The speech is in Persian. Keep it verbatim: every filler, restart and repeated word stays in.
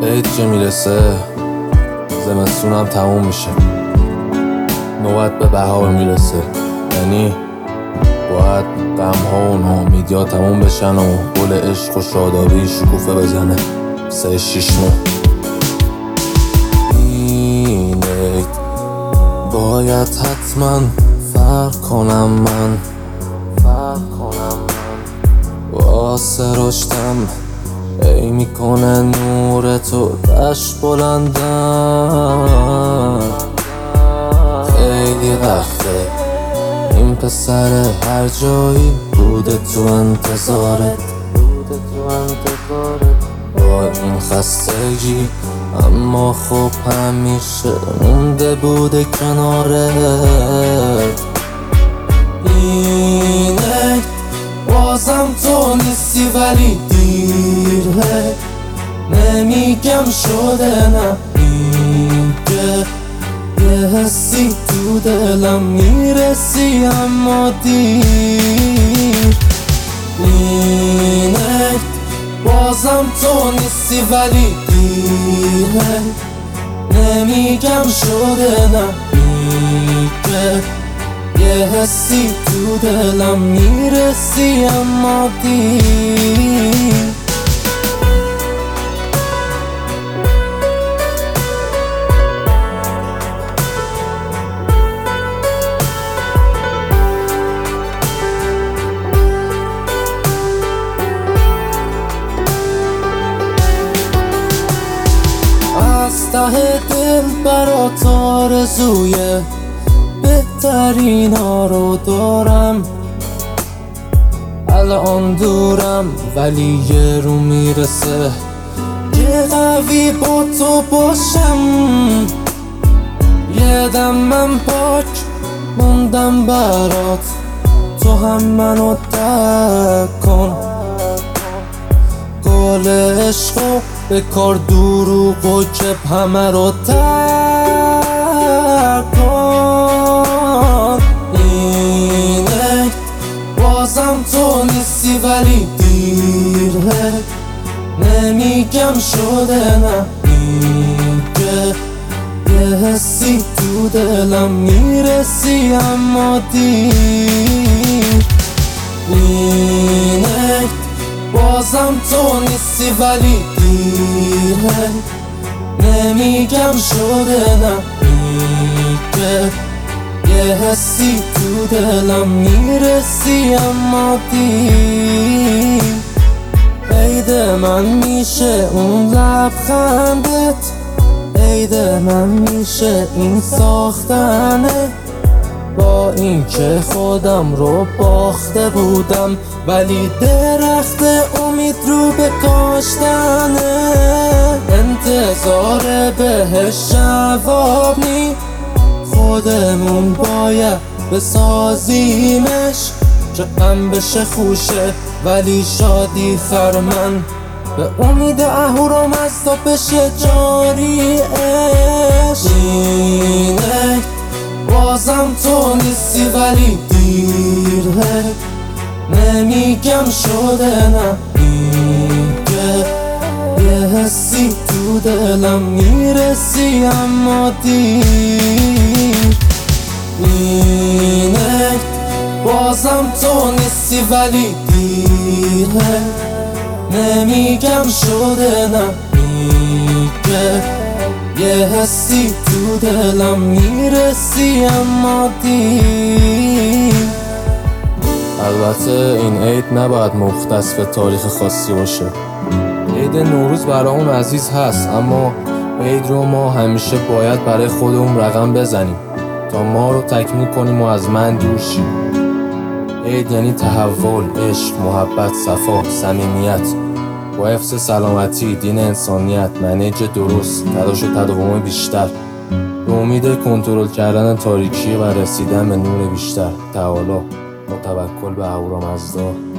عید که میرسه زمستونم تموم میشه، نوبت به بهار میرسه. یعنی باید غمها و ناامیدی‌ها تموم بشن و گل عشق و شادابی شکوفه بزنه. سه شیش نو این عید باید حتما فرق کنم من فرق کنم من واسه رشدم ای میکنه نور تو دشت بلندم. خیلی وقته این پسر هر جایی بوده تو انتظارت با این خستگی، اما خب همیشه مونده بوده کنارت. اینه بازم تو نیستی ولی دیره، نمیگم شده نه، میگه یه حسی تو دلم میرسی اما دیر. اینه بازم تو نیستی ولی دیره، نمیگم شده نه، میگه یه حسی تو دلم میرسی اما دیر. از ته دل برات آرزوی بهترین ها رو دارم. الان دورم ولی یه رو میرسه که قوی با تو باشم. یه دم من پاک موندم برات، تو هم منو درک کن. گل عشقو به کار دروغ و کپ همه رو ترک کن. اینه بازم تو نیستی ولی دیره، نمیگم شده نه، میگه یه حسی تو دلم میرسی اما دیر. اینه بازم تو نیستی ولی دیره، نمیگم شده نه، میگه یه حسی تو دلم میرسی اما دیر. عید من میشه اون لبخندت، عید من میشه این ساختنه. با این که خودم رو باخته بودم ولی درخت امید رو به کاشتنه. انتظار بهش جواب نی، خودمون باید بسازیمش. چه غم بشه خوشه ولی شادی خرمن، به امید اهورامزدا بشه جاری عشق. اینه بازم تو نیستی ولی دیره، نمیگم شده نه، میگه یه حسی تو دلم میرسی اما دیر. اینه بازم تو نیستی ولی دیره، نمیگم شده نه، میگه یه حسی تو دلم میرسی اما دیر. البته این عید نباید مختص به تاریخ خاصی باشه. عید نوروز برامون عزیز هست، اما عید رو ما همیشه باید برای خودمون رقم بزنیم تا ما رو تکمیل کنیم و از من دور شیم. عید یعنی تحول، عشق، محبت، صفا، صمیمیت، با حفظ سلامتی، دین انسانیت، منیج درست، تلاش و تداوم بیشتر، به امید کنترل کردن تاریکی و رسیدن به نور بیشتر. تعالی با توکل به اهورامزدا.